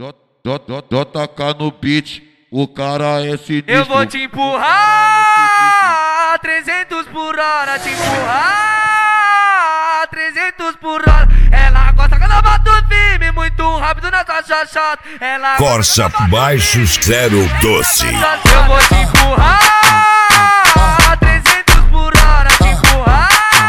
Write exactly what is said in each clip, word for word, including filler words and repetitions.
J K no beat, o cara é sinistro. Eu vou te empurrar trezentos por hora, te empurrar trezentos por hora. Ela gosta quando eu bato firme, muito rápido na caixa chata. Ela Corsa baixos zero doce. Eu vou te empurrar trezentos por hora, te empurrar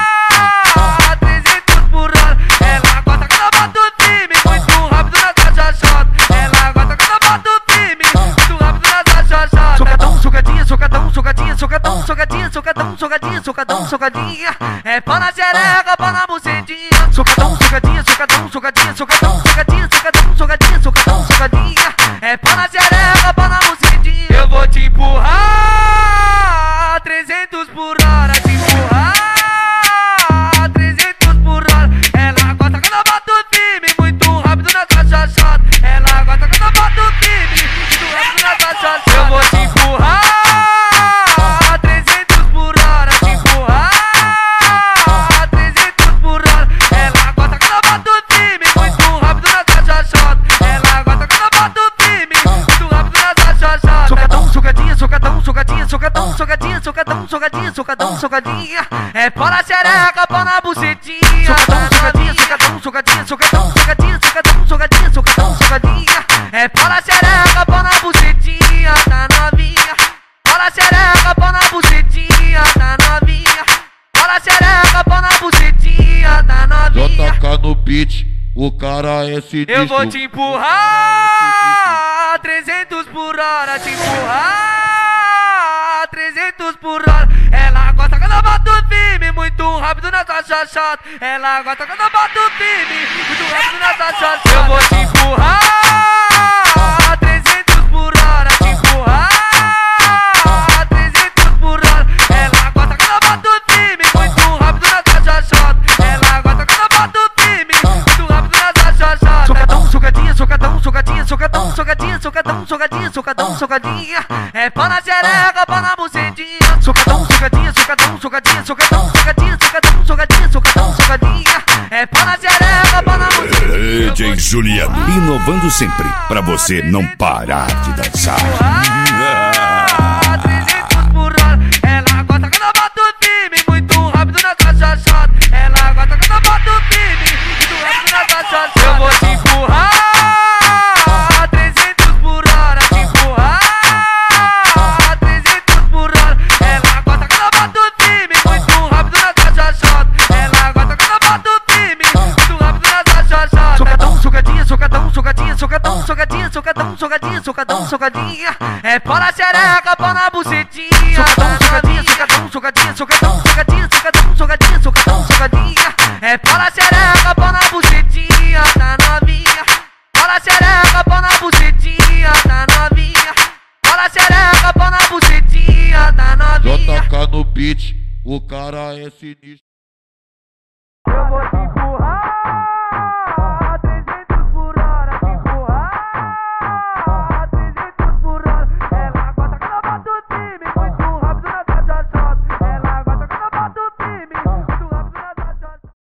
trezentos por hora. Ela gosta quando eu bato firme, muito rápido na caixa chata. Ela gosta quando eu bato firme, muito rápido na caixa chata. Socadão, socadinha, socadão, socadinha, socadão, socadinha, socadão, socadinha, socadão, socadinha. É pau na xereca, pau na bucetinha. Socadão, socadinha, socadão, socadinha, socadão, socadinha, socadão, socadinha, socadão, socadinha. É pau na xereca, pau na bucetinha. Eu vou te empurrar trezentos por hora, te empurrar trezentos por hora. Ela gosta quando eu bato firme, muito rápido na caixa chata. Ela gosta quando eu bato firme, muito rápido na caixa chata. Eu vou te empurrar trezentos por hora, te empurrar trezentos por hora. Ela gosta quando eu bato firme, muito rápido na caixa chata. Ela gosta quando eu bato firme, muito rápido na caixa chata. Socadão, socadinha, socadão, socadinha, socadão, socadinha, socadão, socadinha, socadão, socadinha. É pau na xereca, pau na bucetinha. Socadão, socadinha, socadão, socadinha, socadão, socadinha, socadão, socadinha, socadão, socadinha. É pau na xereca, pau na bucetinha, tá novinha. Pau na xereca, pau na bucetinha, tá novinha. Pau na xereca, pau na bucetinha, tá novinha. J K no beat, o cara é sinistro. Eu vou te empurrar trezentos por hora, te empurrar trezentos por hora. Ela gosta quando eu bato firme, muito rápido na caixa chata. Ela gosta quando eu bato firme, muito rápido na caixa chata. Eu vou te empurrar trezentos por hora, te empurrar trezentos por hora. Ela gosta quando eu bato firme, muito rápido na caixa chata. Ela gosta quando eu bato firme, muito rápido na caixa chata. Socadão, socadinha, socadão, socadinha, socadão, socadinha, socadão, socadinha, socadão, socadinha. É pau na xereca, pau na bucetinha. Socadão, socadinha, socadão, socadinha, socadão, socadinha, socadão, socadinha, socadão, socadinha. É pau na xereca, pau na bucetinha. D J Juliano, inovando sempre pra você não parar de dançar. trezentos por hora. Ela gosta quando eu bato firme, muito rápido na caixa chata. Ela gosta quando eu bato firme, muito rápido na caixa chata. Eu vou te empurrar trezentos por hora, te empurrar trezentos por hora. Ela gosta quando eu bato firme, muito rápido na caixa chata. Ela gosta quando eu bato firme, muito rápido na caixa chata. Socadão, socadinha, socadão, socadinha, socadão, socadinha, socadão, socadinha, socadão, socadinha. É pau na xereca, pau na bucetinha. Socadão, socadinha, socadão, socadinha, socadão, socadinha, socadão, socadinha, socadão, socadinha. É pau na xereca, pau na bucetinha, tá novinha. Pau na xereca, pau na bucetinha, tá novinha. Pau na xereca, pau na bucetinha, tá novinha. J K no beat, o cara é sinistro. Eu vou te empurrar